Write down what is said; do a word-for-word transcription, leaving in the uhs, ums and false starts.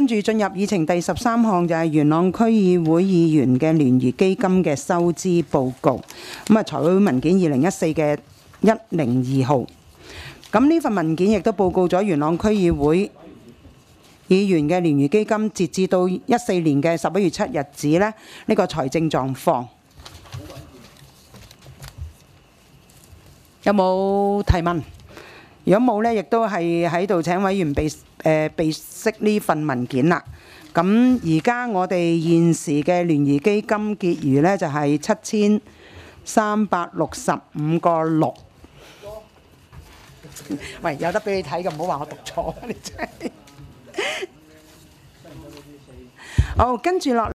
住進入議程第十三項就係元朗區議會議員嘅聯誼基金嘅收支報告。咁啊，財委會文件二零一四嘅一零二號。咁呢份文件亦都報告咗元朗區議會議員嘅聯誼基金截至到一四年嘅十一月七日止呢，呢個財政狀況。有冇提問？如果冇呢，亦都係喺度請委員備誒備悉呢份文件啦。咁而家我哋現時嘅聯誼基金結餘呢，就係七千三百六十五個六。喂，有得俾你睇嘅，唔好話我讀錯，你真係。好，跟住落。